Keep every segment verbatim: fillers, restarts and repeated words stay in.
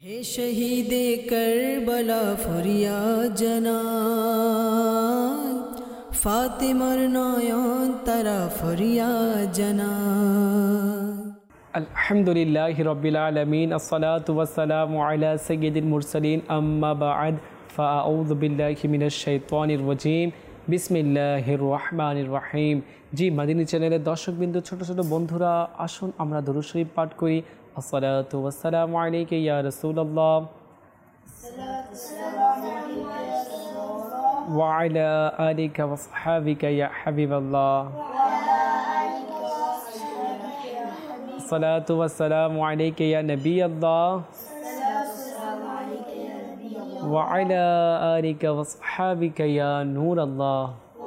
हे शहीदे Karbala फरियाद জানাই ফাতেমার নয়ন তারা ফরিয়াদ জানাই। আলহামদুলিল্লাহি রাব্বিল আলামিন আসসালাতু ওয়াসসালামু আলা সাইয়্যিদিল মুরসালিন আম্মা বা'দ ফাআউযু বিল্লাহি মিনাশ শাইতানির রাজীম বিসমিল্লাহির রহমানির রহিম। জি মাদিনী চ্যানেলের দর্শকবৃন্দ, ছোট ছোট বন্ধুরা, আসুন আমরা দরুদ শরীফ পাঠ করি। আসসালাতু ওয়াসসালামু আলাইকা ইয়া রাসূলুল্লাহ ওয়া আলা আলিকা ওয়া সাহবিকা ইয়া হাবিবাল্লাহ। আসসালাতু ওয়াসসালামু আলাইকা ইয়া নবিয়াল্লাহ ওয়া আলা আলিকা ওয়া সাহবিকা ইয়া নূরাল্লাহ।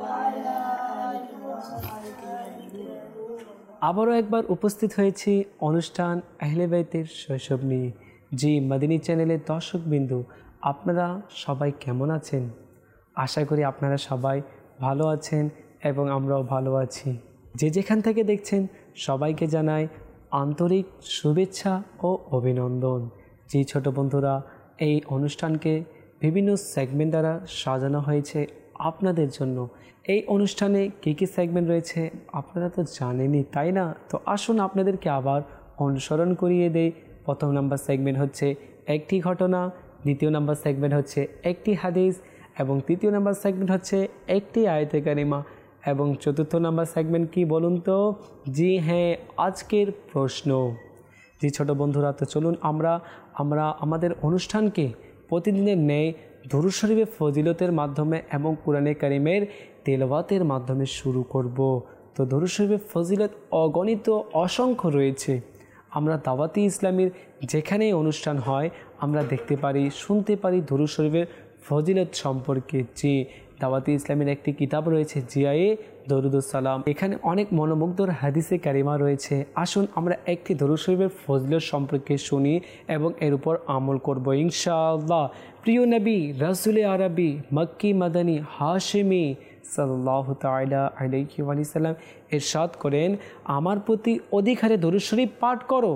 আবারও একবার উপস্থিত হয়েছি অনুষ্ঠান আহলে বাইতের শৈশব নিয়ে। জি মাদিনী চ্যানেলের দর্শকবিন্দু, আপনারা সবাই কেমন আছেন? আশা করি আপনারা সবাই ভালো আছেন এবং আমরাও ভালো আছি। যে যেখান থেকে দেখছেন সবাইকে জানাই আন্তরিক শুভেচ্ছা ও অভিনন্দন। জি ছোট বন্ধুরা, এই অনুষ্ঠানকে বিভিন্ন সেগমেন্ট দ্বারা সাজানো হয়েছে আপনাদের জন্য। এই অনুষ্ঠানে কী কী সেগমেন্ট রয়েছে আপনারা তো জানেনই, তাই না? তো আসুন আপনাদেরকে আবার অনুসরণ করিয়ে দেই। প্রথম নাম্বার সেগমেন্ট হচ্ছে একটি ঘটনা, দ্বিতীয় নাম্বার সেগমেন্ট হচ্ছে একটি হাদিস, এবং তৃতীয় নাম্বার সেগমেন্ট হচ্ছে একটি আয়াতে কারিমা, এবং চতুর্থ নাম্বার সেগমেন্ট কি বলুন তো? জি হ্যাঁ, আজকের প্রশ্ন। জি ছোট বন্ধুরা, তো চলুন আমরা আমরা আমাদের অনুষ্ঠানকে প্রতিদিনের ন্যায় দুরূদ শরীফের ফজিলতের মাধ্যমে এবং কোরআনে কারিমের তেলাওয়াতের মাধ্যমে শুরু করব। তো দুরূদ শরীফের ফজিলত অগণিত অসংখ্য রয়েছে। আমরা দাওয়াতি ইসলামীর যেখানেই অনুষ্ঠান হয় আমরা দেখতে পারি, শুনতে পারি দুরূদ শরীফের ফজিলত সম্পর্কে। যে দাওয়াতি ইসলামের একটি কিতাব রয়েছে জিয়ায়ে দরুদুস সালাম, এখানে অনেক মনোমুগ্ধর হাদিসে কারিমা রয়েছে। আসুন আমরা একটি দরুদ শরীফের ফজিলত সম্পর্কে শুনি এবং এর উপর আমল করব ইনশাআল্লাহ। প্রিয় নবী রাসূলে আরবি মক্কি মাদানী হাশেমি সাল্লাল্লাহু তাআলা আলাইহি ওয়া সাল্লাম ইরশাদ করেন, আমার প্রতি অধিক হারে দরুদ শরীফ পাঠ করো,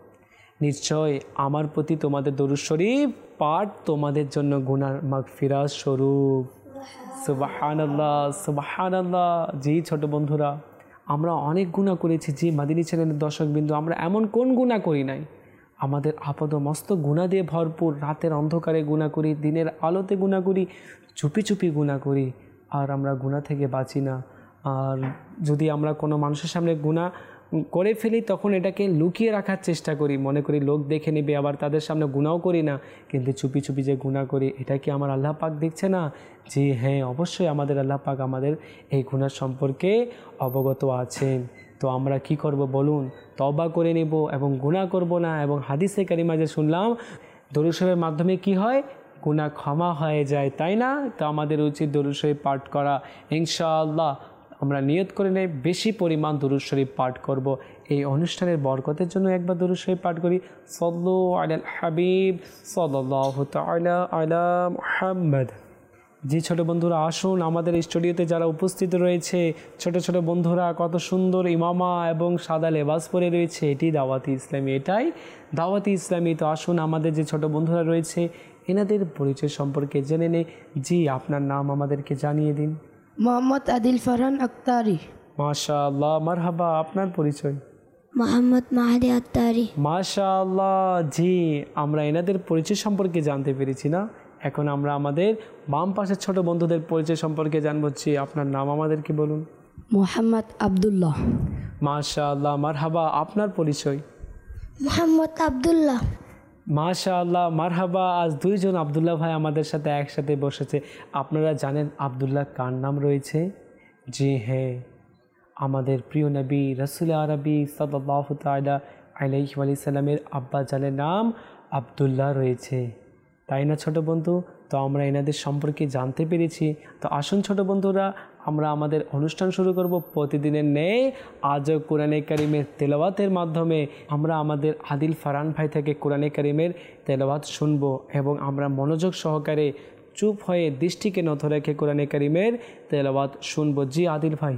নিশ্চয় আমার প্রতি তোমাদের দরুদ শরীফ পাঠ তোমাদের জন্য গুনাহ মাগফিরাত স্বরূপ। সুবহানাল্লাহ সুবহানাল্লাহ। জি ছোট বন্ধুরা, আমরা অনেক গুনাহ করেছি। জি মাদিনী চ্যানেলের দর্শকবিন্দু, আমরা এমন কোন গুনাহ করি নাই? আমাদের আপদ মস্ত গুনাহ দিয়ে ভরপুর। রাতের অন্ধকারে গুনাহ করি, দিনের আলোতে গুনাহ করি, চুপি চুপি গুনাহ করি, আর আমরা গুনাহ থেকে বাঁচি না। আর যদি আমরা কোনো মানুষের সামনে গুনাহ করে ফেলি তখন এটাকে লুকিয়ে রাখার চেষ্টা করি, মনে করি লোক দেখে নেবে, আবার তাদের সামনে গুনাহও করি না। কিন্তু চুপি চুপি যে গুনাহ করি, এটা কি আমার আল্লাহ পাক দেখছে না? জি হ্যাঁ, অবশ্যই আমাদের আল্লাহ পাক আমাদের এই গুনাহ সম্পর্কে অবগত আছেন। তো আমরা কি করব বলুন? তওবা করে নেব এবং গুনাহ করব না। এবং হাদিসে কারিমা যে শুনলাম, দরুদ শরীফের মাধ্যমে কি হয়? গুনাহ ক্ষমা হয়ে যায়, তাই না? তো আমাদের উচিত দরুদ শরীফ পাঠ করা। ইনশাআল্লাহ আমরা নিয়ত করে নেই বেশি পরিমাণ দরুদ শরীফ পাঠ করব। এই অনুষ্ঠানের বরকতের জন্য একবার দরুদ শরীফ পাঠ করি। সাল্লু আলাল হাবিব সাল্লাল্লাহু তাআলা আলা মুহাম্মদ। জি ছোট বন্ধুরা, আসুন আমাদের স্টুডিওতে যারা উপস্থিত রয়েছে, ছোট ছোট বন্ধুরা কত সুন্দর ইমামা এবং সাদা লেবাস পরে রয়েছে, এটি দাওয়াতি ইসলামী, এটাই দাওয়াতি ইসলামী। তো আসুন আমাদের যে ছোট বন্ধুরা রয়েছে এনাদের পরিচয় সম্পর্কে জেনে নেই। জি আপনার নাম আমাদেরকে জানিয়ে দিন। মোহাম্মদ আদিল ফারহান আক্তারি। মাশাআল্লাহ, মারহাবা। আপনার পরিচয়? মোহাম্মদ মাহাদি আত্তারি। মাশাআল্লাহ। জি আমরা এনাদের পরিচয় সম্পর্কে জানতে পেরেছি না? এখন আমরা আমাদের বাম পাশের ছোট বন্ধুদের পরিচয় সম্পর্কে জানবো। জি আপনার নাম আমাদেরকে বলুন। মোহাম্মদ আবদুল্লাহ। মাশাআল্লাহ, মারহাবা। আপনার পরিচয়? মোহাম্মদ আবদুল্লাহ। মাশাআল্লাহ, মারহাবা। আজ দুইজন আবদুল্লাহ ভাই আমাদের সাথে একসাথে বসেছে। আপনারা জানেন আবদুল্লাহ কার নাম রয়েছে? জি হ্যাঁ, আমাদের প্রিয় নবী রাসূলে আরবি সাল্লাল্লাহু তাআলা আলাইহি ওয়া সাল্লামের আব্বা জানের নাম আবদুল্লাহ রয়েছে, তাই না ছোট বন্ধু? তো আমরা এনাদের সম্পর্কে জানতে পেরেছি। তো আসুন ছোট বন্ধুরা, আমরা আমাদের অনুষ্ঠান শুরু করব প্রতিদিনের ন্যায়। আজও কোরআনে কারিমের তেলাওয়াতের মাধ্যমে আমরা আমাদের আদিল ফারহান ভাই থেকে কোরআনে কারিমের তেলাওয়াত শুনবো এবং আমরা মনোযোগ সহকারে চুপ হয়ে দৃষ্টিকে নত রেখে কোরআনে কারিমের তেলাওয়াত শুনবো। জি আদিল ভাই।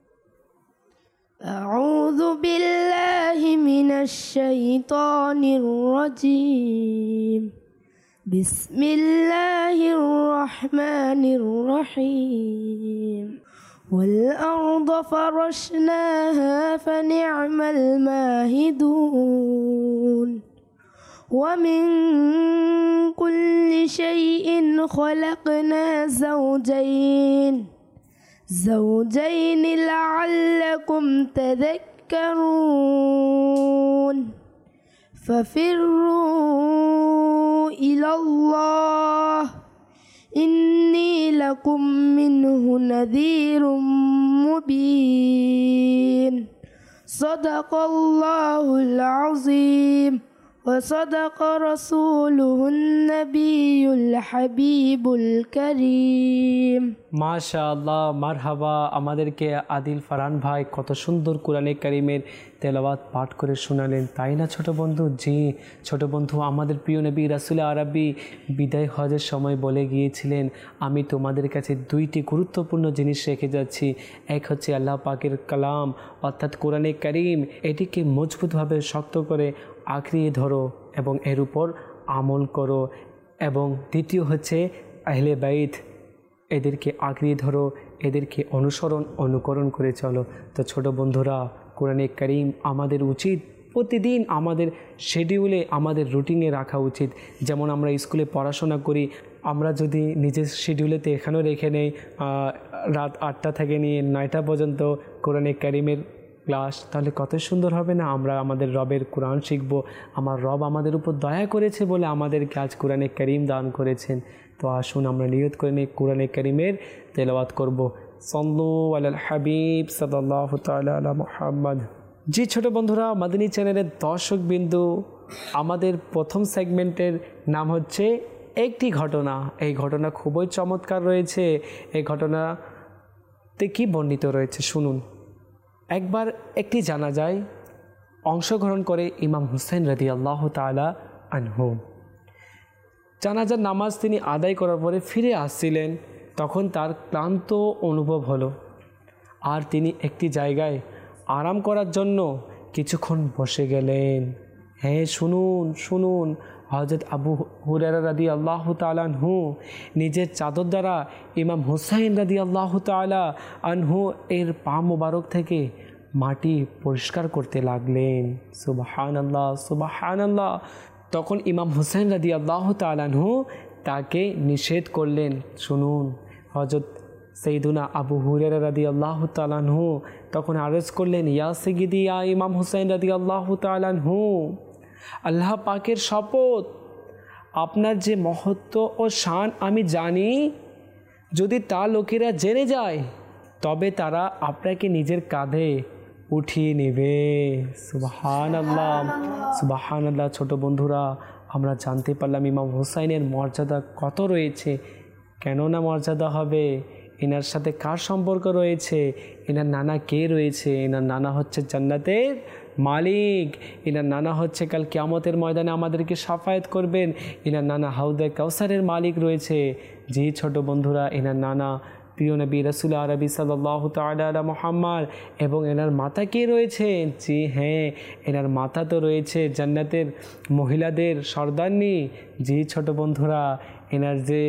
আউযু বিল্লাহি মিনাশ শাইতানির রাজীম। بسم الله الرحمن الرحيم والأرض فرشناها فنعم الماهدون ومن كل شيء خلقنا زوجين زوجين لعلكم تذكرون ففروا إلى الله إني لكم منه نذير مبين صدق الله العظيم وصدق رسوله النبي الحبيب الكريم মাশাআল্লাহ, মারহাবা। আমাদেরকে আদিল ফারহান ভাই কত সুন্দর কোরআনে কারিমের তেলাওয়াত পাঠ করে শোনালেন, তাই না ছোট বন্ধু? জি ছোট বন্ধু, আমাদের প্রিয় নবী রাসূল আরবি বিদায় হজের সময় বলে গিয়েছিলেন, আমি তোমাদের কাছে দুইটি গুরুত্বপূর্ণ জিনিস রেখে যাচ্ছি। এক হচ্ছে আল্লাহ পাকের কালাম অর্থাৎ কোরআনে কারিম, এটিকে মজবুতভাবে শক্ত করে আঁকড়িয়ে ধরো এবং এর উপর আমল করো। এবং দ্বিতীয় হচ্ছে আহলে বাইত, এদেরকে আঁকড়িয়ে ধরো, এদেরকে অনুসরণ অনুকরণ করে চলো। তো ছোট বন্ধুরা, কোরআনে কারিম আমাদের উচিত প্রতিদিন আমাদের শিডিউলে, আমাদের রুটিনে রাখা উচিত। যেমন আমরা স্কুলে পড়াশোনা করি, আমরা যদি নিজের শিডিউলেতে এখানেও রেখে নেই রাত আটটা থেকে নিয়ে নয়টা পর্যন্ত কোরআনে কারিমের ক্লাস, তাহলে কত সুন্দর হবে না? আমরা আমাদের রবের কোরআন শিখব। আমার রব আমাদের উপর দয়া করেছে বলে আমাদেরকে আজ কোরআনে কারিম দান করেছেন। তো আসুন আমরা নিয়ত করে নিই কোরআনে কারিমের তেলাওয়াত করব। সাল্লু আলাল হাবিব সাল্লাল্লাহু তাআলা আলা মুহাম্মদ। জি ছোট বন্ধুরা, মাদানী চ্যানেলের দর্শক বিন্দু, আমাদের প্রথম সেগমেন্টের নাম হচ্ছে একটি ঘটনা। এই ঘটনা খুবই চমৎকার রয়েছে। এই ঘটনাতে কি বর্ণিত রয়েছে শুনুন। একবার একটি জানাজায় অংশগ্রহণ করে ইমাম হুসাইন রাদিয়াল্লাহু তাআলা আনহু। জানাজার নামাজ তিনি আদায় করার পরে ফিরে আসছিলেন, তখন তার ক্লান্ত অনুভব হলো আর তিনি একটি জায়গায় আরাম করার জন্য কিছুক্ষণ বসে গেলেন। হ্যাঁ শুনুন শুনুন, হযরত আবু হুরায়রা রাদিয়াল্লাহু তাআলা আনহু নিজের চাদর দ্বারা ইমাম হুসাইন রাদিয়াল্লাহু তাআলা আনহু এর পা মোবারক থেকে মাটি পরিষ্কার করতে লাগলেন। সুবহানাল্লাহ সুবহানাল্লাহ। তখন ইমাম হুসাইন রাদিয়াল্লাহু তাআলা আনহু তাকে নিষেধ করলেন। শুনুন, হযরত সাইয়্যিদুনা আবু হুরায়রা রাদিয়াল্লাহু তাআলা আনহু তখন আরজ করলেন, ইয়া সাইয়্যিদি ইয়া ইমাম হুসাইন রাদিয়াল্লাহু তাআলা আনহু, আল্লাহ পাকের শপথ, আপনার যে মহত্ব ও শান আমি জানি, যদি তা লোকেরা জেনে যায় তবে তারা আপনাকে নিজের কাঁধে উঠিয়ে নেবে। সুবহানাল্লাহ সুবহানাল্লাহ। ছোট বন্ধুরা, আমরা জানতে পারলাম ইমাম হুসাইনের মর্যাদা কত রয়েছে। কেন না মর্যাদা হবে? এনার সাথে কার সম্পর্ক রয়েছে? এনার নানা কে রয়েছে? এনার নানা হচ্ছে জান্নাতের মালিক। এনার নানা হচ্ছে কাল কিয়ামতের ময়দানে আমাদেরকে শাফায়াত করবেন। এনার নানা হাউদে কাউসারের মালিক রয়েছে। জি ছোট বন্ধুরা, এনার নানা প্রিয় নবী রাসূল আরবি সাল্লাল্লাহু তাআলা আলা মুহাম্মদ। এবং এনার মাতা কে রয়েছে? জি হ্যাঁ, এনার মাতা তো রয়েছে জান্নাতের মহিলাদের সর্দারনি। জি ছোট বন্ধুরা, এনার যে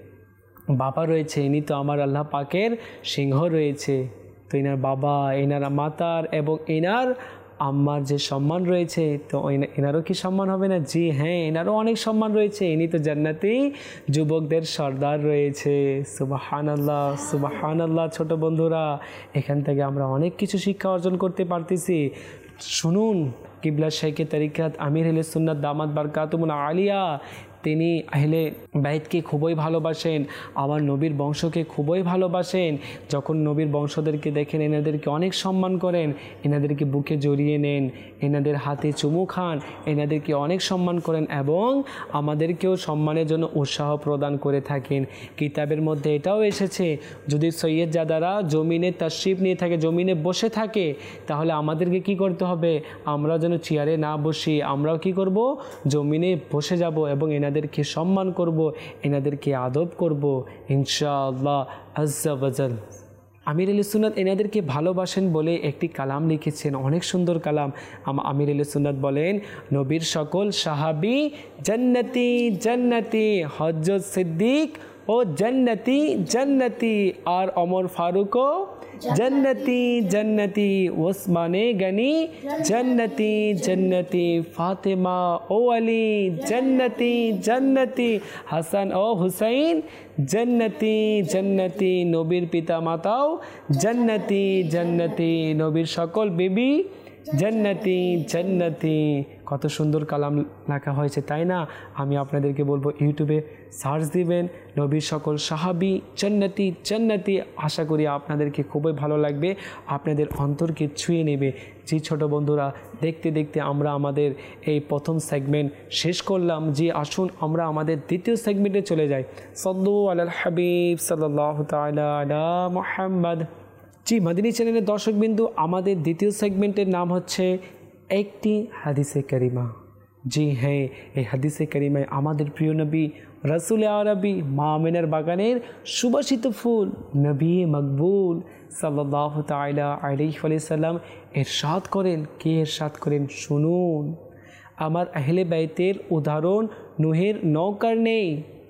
বাবা রয়েছে, ইনি তো আমার আল্লাহ পাকের সিংহ রয়েছে। তো এনার বাবা, এনার মাতার এবং এনার আম্মার যে সম্মান রয়েছে, তো এনারও কি সম্মান হবে না? জি হ্যাঁ, এনারও অনেক সম্মান রয়েছে। ইনি তো জান্নাতি যুবকদের সর্দার রয়েছে। সুবহানাল্লাহ সুবহানাল্লাহ। ছোট বন্ধুরা, এখান থেকে আমরা অনেক কিছু শিক্ষা অর্জন করতে পারতেছি। শুনুন, কিবলা শাইখে তরিকাত আমির আহলে সুন্নাত দামাত বারকাতুহুল আলিয়া, তিনি আহলে বাইতকে খুবই ভালোবাসেন, আমার নবীর বংশকে খুবই ভালোবাসেন। যখন নবীর বংশদেরকে দেখেন, এনাদেরকে অনেক সম্মান করেন, এনাদেরকে বুকে জড়িয়ে নেন, এনাদের হাতে চুমু খান, এনাদেরকে অনেক সম্মান করেন এবং আমাদেরকেও সম্মানের জন্য উৎসাহ প্রদান করে থাকেন। কিতাবের মধ্যে এটাও এসেছে, যদি সৈয়দজাদারা জমিনে তাশরিফ নিয়ে থাকে, জমিনে বসে থাকে, তাহলে আমাদেরকে কি করতে হবে? আমরা যেন চেয়ারে না বসি, আমরাও কি করব? জমিনে বসে যাব এবং এনাদেরকে সম্মান করব, এনাদেরকে আদব করব ইনশাআল্লাহ আজ্জা ওয়া জাল। আমির আলী সুন্নাত এনাদেরকে ভালোবাসেন বলে একটি কালাম লিখেছেন, অনেক সুন্দর কালাম। আমির আলী সুন্নাত বলেন, নবীর সকল সাহাবী জান্নাতি জান্নাতি, হযরত সিদ্দিক ও জান্নাতি জান্নাতি, আর ওমর ফারুকও জান্নাতি জান্নাতি, ওসমানে গনি জান্নাতি জান্নাতি, ফাতেমা ও আলী জান্নাতি জান্নাতি, হাসান ও হুসাইন জান্নাতি জান্নাতি, নবীর পিতা মাতাও জান্নাতি জান্নাতি, নবীর সকল বিবি জান্নাতি জান্নাতি। কত সুন্দর কালাম লেখা হয়েছে, তাই না? আমি আপনাদেরকে বলবো ইউটিউবে সার্চ দিবেন নবীর সকল সাহাবী জান্নাতি জান্নাতি। আশা করি আপনাদেরকে খুবই ভালো লাগবে, আপনাদের অন্তরকে ছুঁয়ে নেবে। জি ছোট বন্ধুরা, দেখতে দেখতে আমরা আমাদের এই প্রথম সেগমেন্ট শেষ করলাম। জি আসুন আমরা আমাদের দ্বিতীয় সেগমেন্টে চলে যাই। সাল্লু আলাল হাবিব সাল্লাল্লাহু তাআলা আলা মুহাম্মদ। জি মদিনী চ্যানেলের দর্শকবিন্দু, আমাদের দ্বিতীয় সেগমেন্টের নাম হচ্ছে একটি হাদিসে কারিমা। জি হ্যাঁ, এই হাদিসে কারিমায় আমাদের প্রিয় নবী রাসূল আরবি মা আমিনার বাগানের সুবাসিত ফুল নবী মকবুল সাল্লাল্লাহু তাআলা আলাইহি ওয়াসাল্লাম ইরশাদ করেন। কে ইরশাদ করেন? শুনুন। আমার আহলে বাইতের উদাহরণ নূহের নৌকার নেই,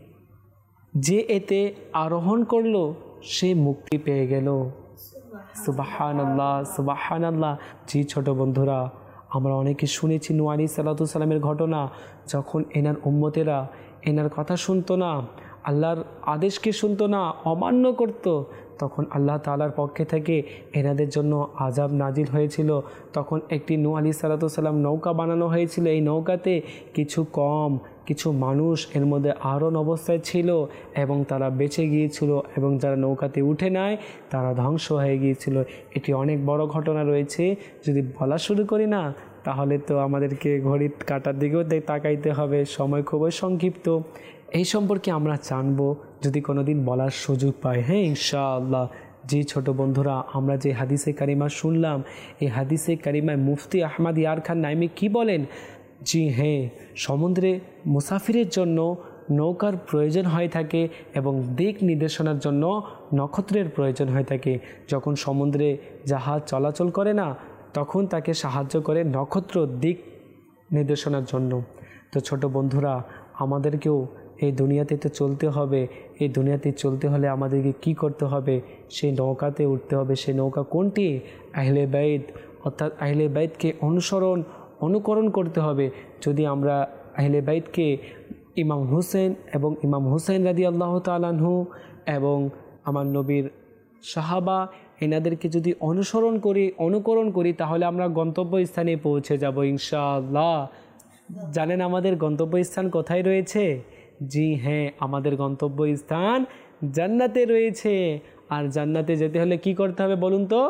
যে এতে আরোহণ করলো সে মুক্তি পেয়ে গেল। সুবহানাল্লাহ সুবহানাল্লাহ। জি ছোট বন্ধুরা, আমরা অনেকে শুনেছি নূহ আলাইহিস সালাতু সালামের ঘটনা, যখন এনার উম্মতেরা এনার কথা শুনতো না, আল্লাহর আদেশকে শুনতো না, অমান্য করত, তখন আল্লাহ তাআলার পক্ষে থেকে এনাদের জন্য আযাব নাজিল হয়েছিল। তখন একটি নূহ আলাইহিস সালাতু সালাম নৌকা বানানো হয়েছিল। এই নৌকাতে কিছু কম কিছু মানুষ এর মধ্যে আরোহণ অবস্থায় ছিল এবং তারা বেঁচে গিয়েছিল, এবং যারা নৌকাতে উঠে নেয় তারা ধ্বংস হয়ে গিয়েছিল। এটি অনেক বড় ঘটনা রয়েছে, যদি বলা শুরু করি না তাহলে তো আমাদেরকে ঘড়ির কাঁটার দিকেও তাকাইতে হবে, সময় খুবই সংক্ষিপ্ত। এই সম্পর্কে আমরা জানবো যদি কোনো দিন বলার সুযোগ পাই, হ্যাঁ ইনশাআল্লাহ। জি ছোট বন্ধুরা, আমরা যে হাদিসে কারিমা শুনলাম, এই হাদিসে কারিমায় মুফতি আহমদ ইয়ার খান নাইমি কি বলেন? জি হ্যাঁ, সমুদ্রে মুসাফিরের জন্য নৌকার প্রয়োজন হয়ে থাকে এবং দিক নির্দেশনার জন্য নক্ষত্রের প্রয়োজন হয়ে থাকে। যখন সমুদ্রে জাহাজ চলাচল করে না, তখন তাকে সাহায্য করে নক্ষত্র দিক নির্দেশনার জন্য। তো ছোট বন্ধুরা, আমাদেরকেও এই দুনিয়াতে তো চলতে হবে। এই দুনিয়াতে চলতে হলে আমাদেরকে কি করতে হবে? সেই নৌকাতে উঠতে হবে। সেই নৌকা কোনটি? আহলে বাইত, অর্থাৎ আহলে বাইতকে অনুসরণ অনুকরণ করতে হবে। যদি আমরা আহলে বাইতকে ইমাম হুসেন এবং ইমাম হুসেন রাদিয়াল্লাহু তাআলা আনহু এবং আমার নবীর সাহাবা এনাদেরকে যদি অনুসরণ করি অনুকরণ করি তাহলে আমরা গন্তব্যস্থানে পৌঁছে যাব ইনশাআল্লাহ। জানেন আমাদের গন্তব্যস্থান কোথায় রয়েছে? জি হ্যাঁ, আমাদের গন্তব্যস্থান জান্নাতে রয়েছে। আর জান্নাতে যেতে হলে কি করতে হবে বলুন তো?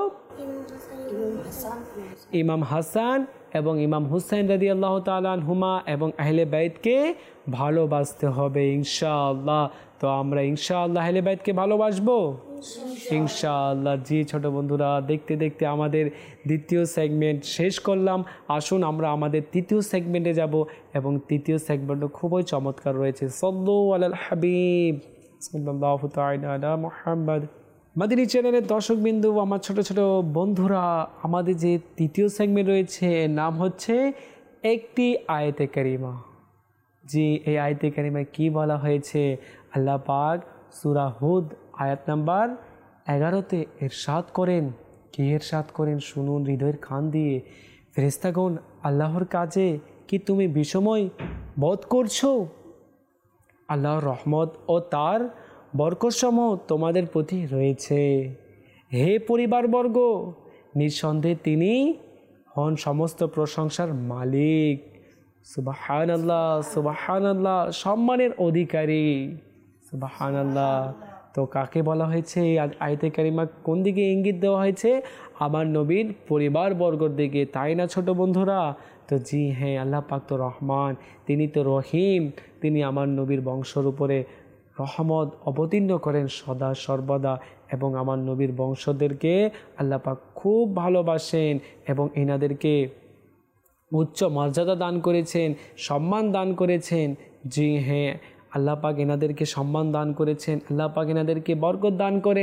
ইমাম হাসান এবং ইমাম হুসাইন রাদিয়াল্লাহু তাআলা আনহুমা এবং আহলে বাইতকে ভালোবাসতে হবে ইনশাআল্লাহ। তো আমরা ইনশাআল্লাহ আহলে বাইতকে ভালোবাসবো ইনশাআল্লাহ। জি ছোট বন্ধুরা, দেখতে দেখতে আমাদের দ্বিতীয় সেগমেন্ট শেষ করলাম। আসুন আমরা আমাদের তৃতীয় সেগমেন্টে যাব এবং তৃতীয় সেগমেন্টও খুবই চমৎকার রয়েছে। সাল্লু আলাল হাবিব সাল্লাল্লাহু তাআলা আলা মুহাম্মদ। মাদিনী চ্যানেলের দর্শকবিন্দু, আমার ছোট ছোট বন্ধুরা, আমাদের যে তৃতীয় সেগমেন্ট রয়েছে এর নাম হচ্ছে একটি আয়াতে কারিমা। জি, এই আয়াতে কারিমায় কি বলা হয়েছে? আল্লাহ পাক সূরা হুদ আয়াত নাম্বার এগারোতে ইরশাদ করেন। কি ইরশাদ করেন? শুনুন হৃদয়ের কান দিয়ে। ফেরেশতাগণ, আল্লাহর কাজে কি তুমি বিস্ময় বোধ করছো? আল্লাহর রহমত ও তার বরকতসমূহ তোমাদের প্রতি রয়েছে। হে পরিবারবর্গ, নিঃসন্দেহে তিনি হন সমস্ত প্রশংসার মালিক। সুবহানাল্লাহ সুবহানাল্লাহ, সম্মানের অধিকারী। সুবহানাল্লাহ। তো কাকে বলা হয়েছে? আয়াতে কারিমা কোন দিকে ইঙ্গিত দেওয়া হয়েছে? আমার নবীর পরিবারবর্গর দিকে, তাই না ছোট বন্ধুরা? তো জি হ্যাঁ, আল্লাহ পাক তো রহমান, তিনি তো রহিম। তিনি আমার নবীর বংশের উপরে রহমত অবতীর্ণ করেন সদা সর্বদা, এবং আমার নবীর বংশদেরকে আল্লাহ পাক খুব ভালোবাসেন এবং এনাদেরকে উচ্চ মর্যাদা দান করেছেন, সম্মান দান করেছেন। জি হ্যাঁ, আল্লাহ পাক এনাদেরকে সম্মান দান করেছেন, আল্লাহ পাক এনাদেরকে বরকত দান করেন।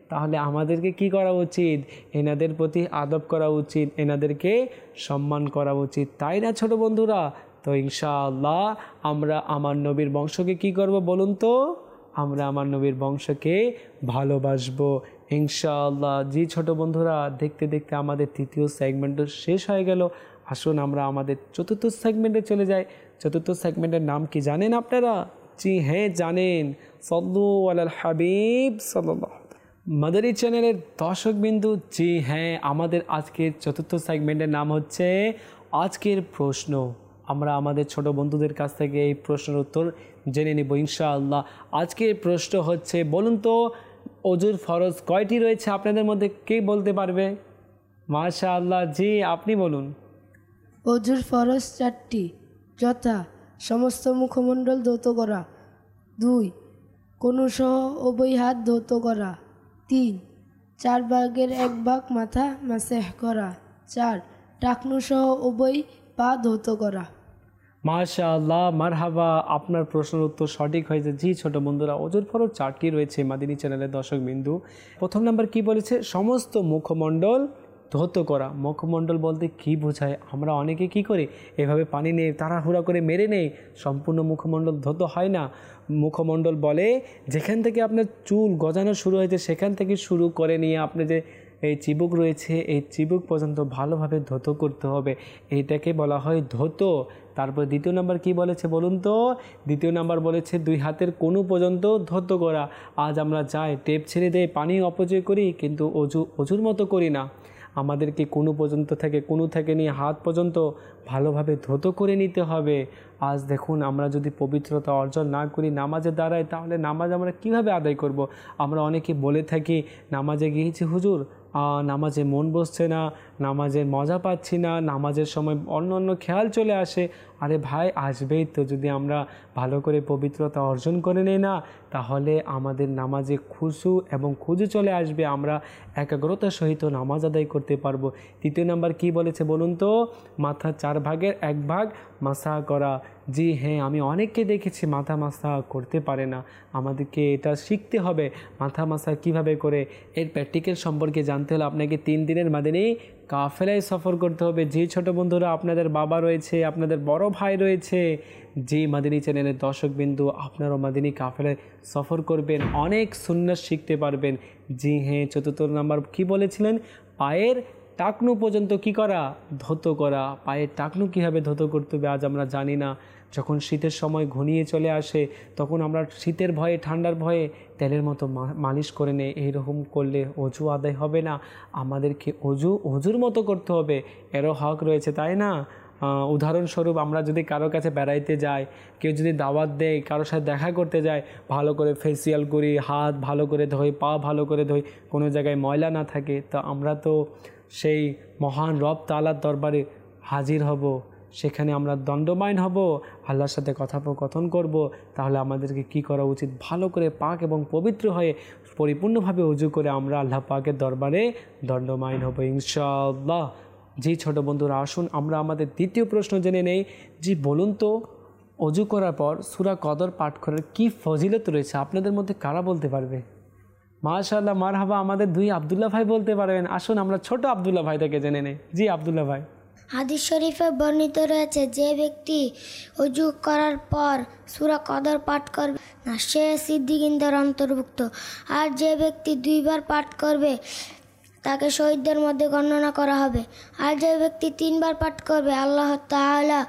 তাহলে আমাদেরকে কি করা উচিত? এনাদের প্রতি আদব করা উচিত, এনাদেরকে সম্মান করা উচিত, তাই না ছোট বন্ধুরা? তো ইনশাআল্লাহ আমরা আমার নবীর বংশকে কি করব বলুন তো? আমরা আমার নবীর বংশকে ভালোবাসবো ইনশাআল্লাহ। জি ছোট বন্ধুরা, দেখতে দেখতে আমাদের তৃতীয় সেগমেন্টও শেষ হয়ে গেল। আসুন আমরা আমাদের চতুর্থ সেগমেন্টে চলে যাই। চতুর্থ সেগমেন্টের নাম কি জানেন আপনারা? জি হ্যাঁ জানেন, সাল্লু আলাল হাবিব সাল্লাল্লাহু মাদানী চ্যানেলের দর্শক বিন্দু। জি হ্যাঁ, আমাদের আজকের চতুর্থ সেগমেন্টের নাম হচ্ছে আজকের প্রশ্ন। আমরা আমাদের ছোট বন্ধুদের কাছ থেকে এই প্রশ্নের উত্তর জেনে নেব ইনশাআল্লাহ। আজকের প্রশ্ন হচ্ছে, বলুন তো অজুর ফরজ কয়টি রয়েছে আপনাদের মধ্যে? কে বলতে পারবে? মাশাআল্লাহ, জি আপনি বলুন। অজুর ফরজ চারটি, যথা সমস্ত মুখমণ্ডল ধৌত করা, দুই কনুসহ উভয় হাত ধৌত করা, তিন চার ভাগের এক ভাগ মাথা মাসেহ করা, চার টাকনুসহ উভয় পা ধৌত করা। মাশাআল্লাহ, মারহাবা, আপনার প্রশ্নের উত্তর সঠিক হয়েছে। জি ছোট বন্ধুরা, অজুর ফরজ চারটি রয়েছে মাদিনী চ্যানেলের দর্শক বিন্দু। প্রথম নাম্বার কি বলেছে? সমস্ত মুখমণ্ডল ধৌত করা। মুখমণ্ডল বলতে কি বোঝায়? আমরা অনেকে কি করি, এভাবে পানি নিয়ে তাড়াহুড়া করে মেরে নেই, সম্পূর্ণ মুখমণ্ডল ধৌত হয় না। মুখমণ্ডল বলে যেখান থেকে আপনার চুল গজানো শুরু হয়েছে সেখান থেকে শুরু করে নিয়ে আপনি যে এই চিবুক রয়েছে এই চিবুক পর্যন্ত ভালোভাবে ধৌত করতে হবে, এইটাকে বলা হয় ধৌত। তারপর দ্বিতীয় নাম্বার কি বলেছে বলুন তো? দ্বিতীয় নাম্বার বলেছে দুই হাতের কোণু পর্যন্ত ধৌত করা। আজ আমরা যাই টেপ ছেড়ে দিয়ে পানি অপচয় করি, কিন্তু অজু অজুর মতো করি না। আমাদেরকে কোণু পর্যন্ত থেকে কোণু থেকে নিয়ে হাত পর্যন্ত ভালোভাবে ধৌত করে নিতে হবে। আজ দেখুন, আমরা যদি পবিত্রতা অর্জন না করি নামাজে দাঁড়াই, তাহলে নামাজ আমরা কিভাবে আদায় করব? আমরা অনেকে বলে থাকি নামাজে গিয়েছি হুজুর, নামাজে মন বসছে না, নামাজের মজা পাচ্ছি না, নামাজের সময় অন্য অন্য খেয়াল চলে আসে। আরে ভাই, আসবেই তো। যদি আমরা ভালো করে পবিত্রতা অর্জন করে নেই না, তাহলে আমাদের নামাজে খুশু এবং খুজু চলে আসবে, আমরা একাগ্রতার সহিত নামাজ আদায় করতে পারবো। তৃতীয় নাম্বার কি বলেছে বলুন তো? মাথা চার ভাগের এক ভাগ মাসা করা। জি হ্যাঁ, আমি অনেককে দেখেছি মাথা মাসা করতে পারে না। আমাদেরকে এটা শিখতে হবে, মাথা মাসা কিভাবে করে। এর প্র্যাকটিক্যাল সম্পর্কে জানতে হলে আপনাকে তিন দিনের মাদিনী কাফেলায় সফর করতে হবে। যে ছোট বন্ধুরা আপনাদের বাবা রয়েছে, আপনাদের বড় ভাই রয়েছে, যে মাদিনী চ্যানেলের দর্শকবিন্দু, আপনারাও মাদিনী কাফেলায় সফর করবেন, অনেক সুন্নাত শিখতে পারবেন। জি হ্যাঁ, চতুর্থ নাম্বার কি বলেছিলেন? পায়ের টাকনু পর্যন্ত কি করা? ধৌত করা। পায়ের টাকনু কীভাবে ধৌত করতে হবে আজ আমরা জানি না। যখন শীতের সময় ঘনিয়ে চলে আসে, তখন আমরা শীতের ভয়ে, ঠান্ডার ভয়ে তেলের মতো মালিশ করে নেই। এইরকম করলে অজু আদায় হবে না। আমাদেরকে অজু অজুর মতো করতে হবে, এরও হক রয়েছে, তাই না? উদাহরণস্বরূপ, আমরা যদি কারো কাছে বেড়াইতে যাই, কেউ যদি দাওয়াত দেয়, কারোর সাথে দেখা করতে যায়, ভালো করে ফেসিয়াল করি, হাত ভালো করে ধোই, পা ভালো করে ধোই, কোনো জায়গায় ময়লা না থাকে, তো আমরা তো সেই মহান রব তাআলার দরবারে হাজির হব, সেখানে আমরা দণ্ডমাইন হব, আল্লাহর সাথে কথোপকথন করব। তাহলে আমাদেরকে কি করা উচিত? ভালো করে পাক এবং পবিত্র হয়ে পরিপূর্ণভাবে ওযু করে আমরা আল্লাহ পাকের দরবারে দণ্ডমাইন হব ইনশাআল্লাহ। জি ছোট বন্ধুরা, আসুন আমরা আমাদের দ্বিতীয় প্রশ্ন জেনে নেই। জি বলুন তো, ওযু করার পর সূরা কদর পাঠ করার কি ফজিলত রয়েছে? আপনাদের মধ্যে কারা বলতে পারবে? মাশাআল্লাহ, মারহাবা, আমাদের দুই আব্দুল্লাহ ভাই বলতে পারবেন। আসুন আমরা ছোট আব্দুল্লাহ ভাই থেকে জেনে নেই। জি আব্দুল্লাহ ভাই। হাদিস শরীফে বর্ণিত রয়েছে, যে ব্যক্তি ওযু করার পর সূরা কদর পাঠ করবে না, সে সিদ্দিকীনদের অন্তর্ভুক্ত। আর যে ব্যক্তি দুইবার পাঠ করবে তাকে শহীদদের মধ্যে গণনা করা হবে। আর যে ব্যক্তি তিনবার পাঠ করবে, আল্লাহ তাআলা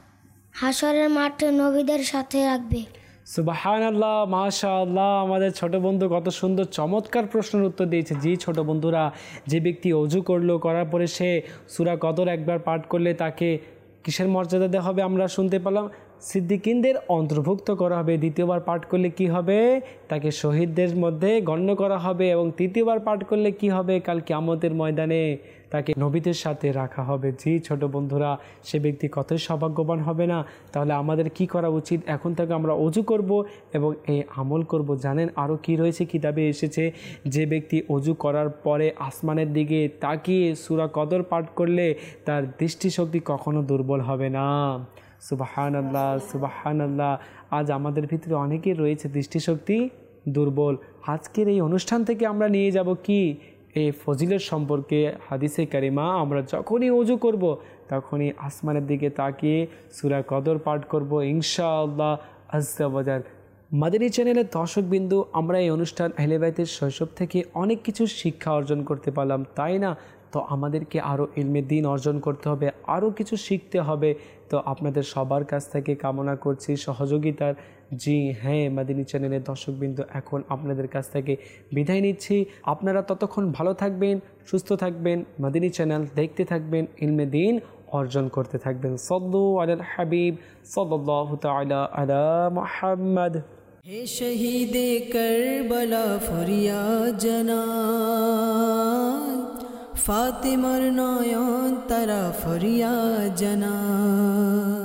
হাশরের মাঠে নবীদের সাথে রাখবে। সুবহানাল্লাহ, মাশাআল্লাহ, আমাদের ছোট বন্ধু কত সুন্দর চমৎকার প্রশ্নের উত্তর দিয়েছে। জি ছোট বন্ধুরা, যে ব্যক্তি ওযু করলো, করার পরে সে সূরা কদর একবার পাঠ করলে তাকে কিসের মর্যাদা দেওয়া হবে? আমরা শুনতে পেলাম সিদ্দিকীনদের অন্তর্ভুক্ত করা হবে। দ্বিতীয়বার পাঠ করলে কি হবে? তাকে শহীদদের মধ্যে গণ্য করা হবে। এবং তৃতীয়বার পাঠ করলে কি হবে? কাল কিয়ামতের ময়দানে তাকে নবীদের সাথে রাখা হবে। জি ছোট বন্ধুরা, সে ব্যক্তি কতই সৌভাগ্যবান হবে না? তাহলে আমাদের কি করা উচিত? এখন থেকে আমরা ওযু করব এবং এই আমল করব। জানেন আরও কি রয়েছে? কিতাবে এসেছে, যে ব্যক্তি ওযু করার পরে আসমানের দিকে তাকিয়ে সূরা কদর পাঠ করলে তার দৃষ্টিশক্তি কখনো দুর্বল হবে না। সুবহানাল্লাহ, সুবহানাল্লাহ। আজ আমাদের ভিতরে অনেকের রয়েছে দৃষ্টিশক্তি দুর্বল। আজকের এই অনুষ্ঠান থেকে আমরা নিয়ে যাব কি এই ফজিলত সম্পর্কে হাদিসে কারিমা। আমরা যখনই ওযু করব তখনই আসমানের দিকে তাকিয়ে সূরা কদর পাঠ করব ইনশাআল্লাহ আজ্জা ওয়া জাল। মাদানী চ্যানেলের দর্শকবিন্দু, আমরা এই অনুষ্ঠান আহলে বাইতের শৈশব থেকে অনেক কিছু শিক্ষা অর্জন করতে পারলাম, তাই না? তো আমাদেরকে আরও ইলমে দ্বীন অর্জন করতে হবে, আরও কিছু শিখতে হবে। তো আপনাদের সবার কাছ থেকে কামনা করছি সহযোগিতার। জি হ্যাঁ, মাদানী চ্যানেলের দর্শকবৃন্দ, এখন আপনাদের কাছ থেকে বিদায় নিচ্ছি। আপনারা ততক্ষণ ভালো থাকবেন, সুস্থ থাকবেন, মাদানী চ্যানেল দেখতে থাকবেন, ইলমে দ্বীন অর্জন করতে থাকবেন। সাল্লু আলাল হাবিব সাল্লাল্লাহু তাআলা আলা মুহাম্মদ। হে শহীদে কারবালা ফরিয়াদ জানাই, ফাতেমার নয়ন তারা ফরিয়াদ জানাই।